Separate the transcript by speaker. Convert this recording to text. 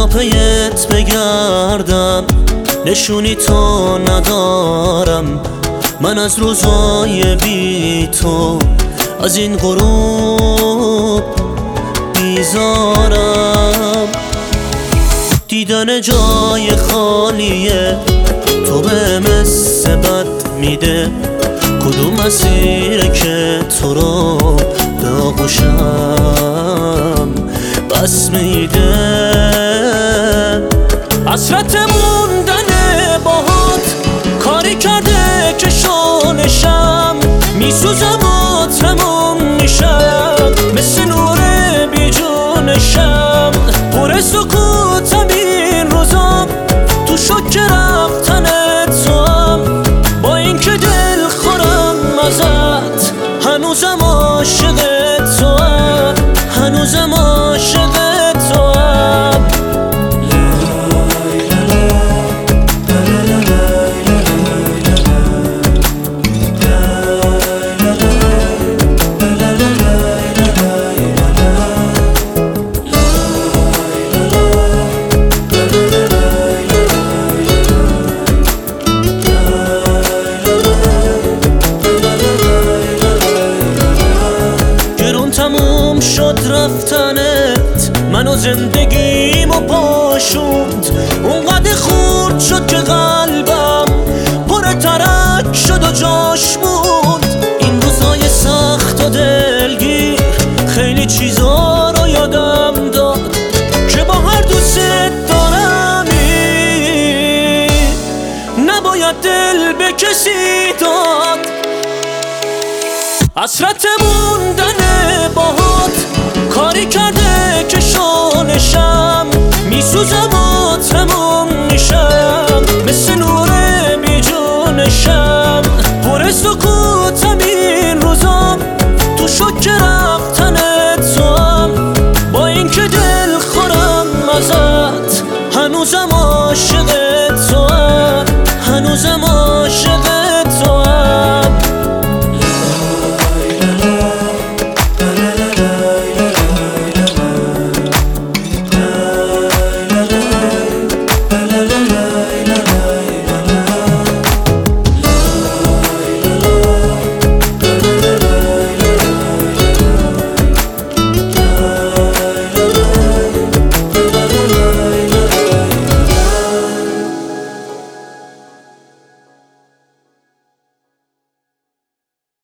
Speaker 1: تا پیت بگردم، نشونی تو ندارم. من از روزای بی تو از این غروب بیزارم. دیدن جای خالیه تو به مثل بد میده. کدوم مسیره که تو رو به آغوشم بس میده. حسرت موندن باهات کاری کرده که شالشم میسوزم و تموم میشم، مثل نور بی جونشم. پر سکوتم این روزام، تو شک رفتن توام. با اینکه دل خورم ازت، هنوزم عاشق توام، هنوزم عاشق توام. تموم شد رفتنت، منو زندگیمو پاشوند. اونقدر خورد شد که قلبم پر ترک شد و جاش موند. این روزای سخت و دلگیر خیلی چیزا رو یادم داد که با هر دوست دارمی نباید دل به کسی داد. حسرت موندن باهات کاری کرده که شالشم میسوزم و تموم میشم، مثل نور بی جونشم. پر سکوتم این روزام، تو شک رفتن توام. با اینکه دل خورم ازت، هنوزم عاشق توام، هنوزم عاشق